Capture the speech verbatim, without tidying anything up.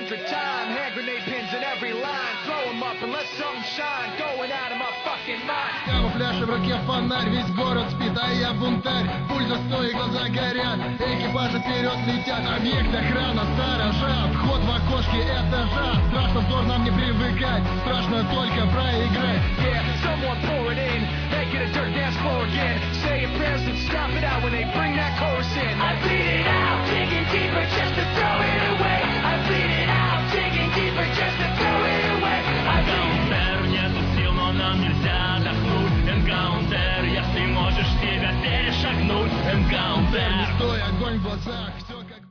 hundred time. Hand grenade pins in every line. Throw them up and let something shine. Going out of my fucking mind. Камуфляж в руке фонарь, весь город спит, а я бунтарь. Пульс застой, глаза горят, экипажи вперед летят. Объект охрана, сторожа, вход в окошке этажа. Страшно взор нам не привыкать, страшно только проиграть. Yeah, someone pour it in, make it a dirt dance floor again. Say your prayers and stop it out when they bring that chorus in. I bleed it out, digging deeper just to throw it away.